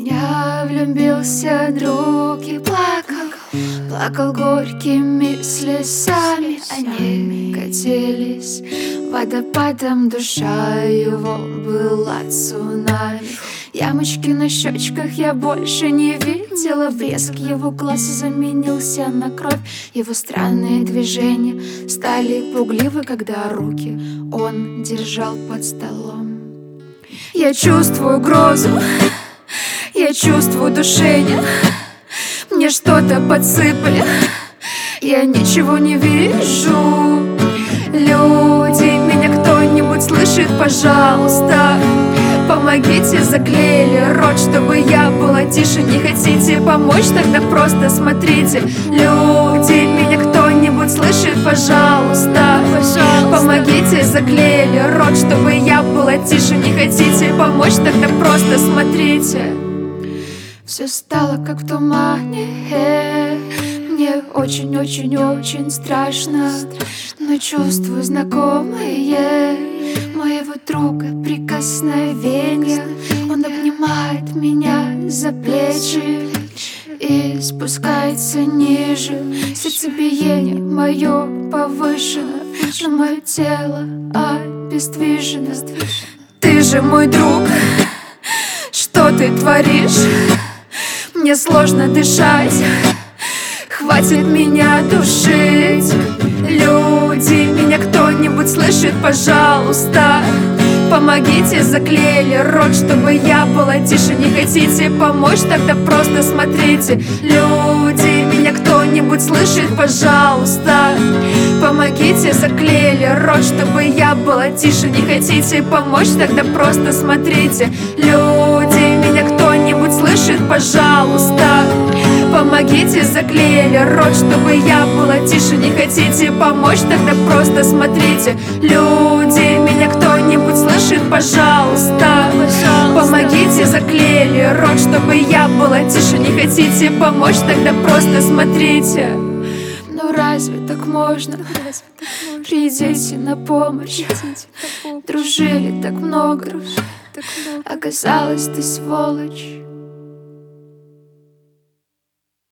меня влюбился друг и плакал горькими слезами. Они катились водопадом, душа его была цунами. Ямочки на щечках я больше не видела, блеск его глаз заменился на кровь. Его странные движения стали пугливы, когда руки он держал под столом. Я чувствую грозу, я чувствую душение, мне что-то подсыпали, я ничего не вижу. Люди, меня кто-нибудь слышит, пожалуйста, помогите, заклеили рот, чтобы я была тише. Не хотите помочь, тогда просто смотрите. Люди, меня кто-нибудь слышит, пожалуйста, помогите, заклеили рот, чтобы я была тише. Не хотите помочь, тогда просто смотрите. Все стало как в тумане, мне очень-очень-очень страшно, но чувствую знакомые моего друга прикосновения. Он обнимает меня за плечи и спускается ниже. Сердцебиение мое повышено, но мое тело обездвижено. Ты же мой друг, что ты творишь? Мне сложно дышать, хватит меня душить. Люди, меня кто-нибудь слышит, пожалуйста, помогите, заклеили рот, чтобы я была тише. Не хотите помочь, тогда просто смотрите. Люди, меня кто-нибудь слышит, пожалуйста, помогите, заклеили рот, чтобы я была тише. Не хотите помочь, тогда просто смотрите. Люди, меня кто-нибудь слышит, пожалуйста, помогите, заклеили рот, чтобы я была тише. Не хотите помочь, тогда просто смотрите. Люди, меня кто-нибудь слышит, пожалуйста, помогите, заклеили рот, чтобы я была тише. Не хотите помочь, тогда просто смотрите. Ну разве так можно? Придите на помощь. Дружили так много, оказалось, ты сволочь.